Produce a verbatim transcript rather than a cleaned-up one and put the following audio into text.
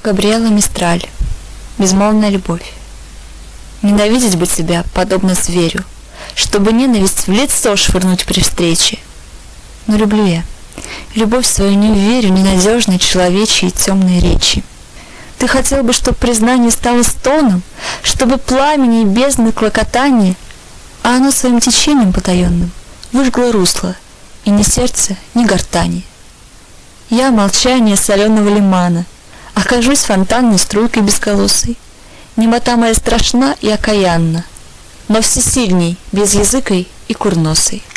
Габриэла Мистраль. Безмолвная любовь. Ненавидеть бы тебя, подобно зверю, чтобы ненависть в лицо швырнуть при встрече. Но люблю я. Любовь свою не верю ненадежной человечьей и темной речи. Ты хотел бы, чтоб признание стало стоном, чтобы пламени и бездны клокотание, а оно своим течением потаенным выжгло русло, и ни сердце, ни гортани. Я молчание соленого лимана, окажусь фонтанной струйкой безголосой. Немота моя страшна и окаянна, но всесильней, безязыкой и курносой.